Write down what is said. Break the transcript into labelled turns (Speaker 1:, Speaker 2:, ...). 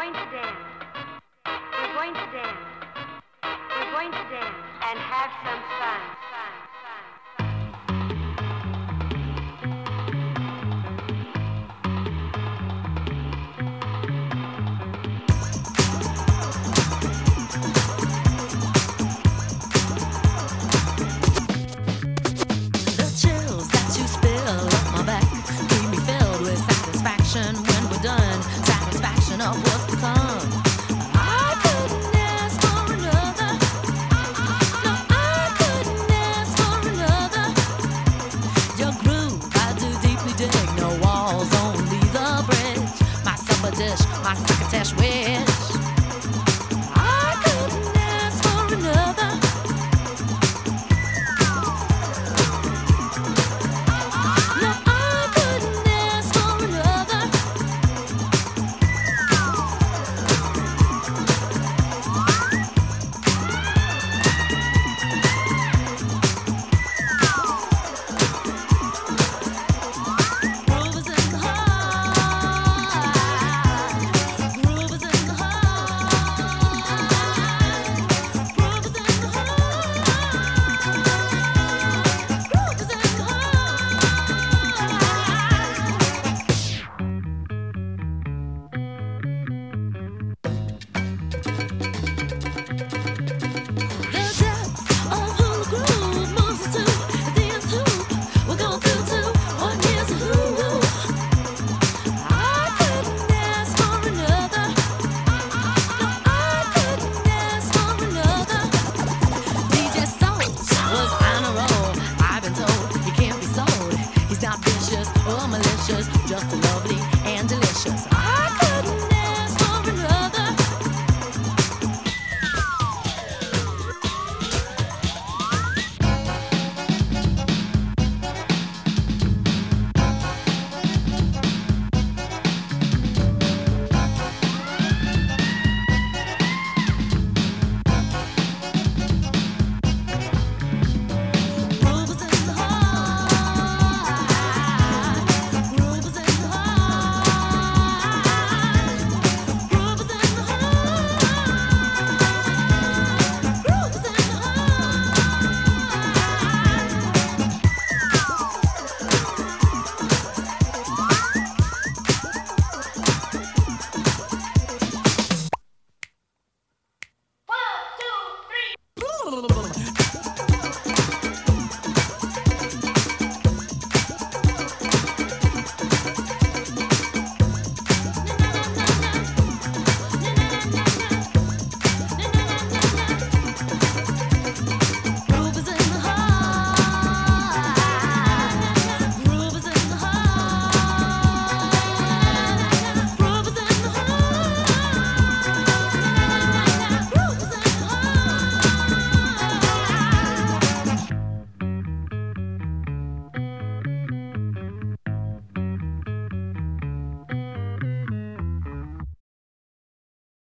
Speaker 1: going to dance. We're going to dance. We're going to dance and have some fun.
Speaker 2: The chills that you spill up my back keep me filled with satisfaction when we're done. Satisfaction of what's to come. I couldn't ask for another. No, I couldn't ask for another. Your groove, I do deeply dig. No walls, only the bridge. My supper dish, my crocketesh wish.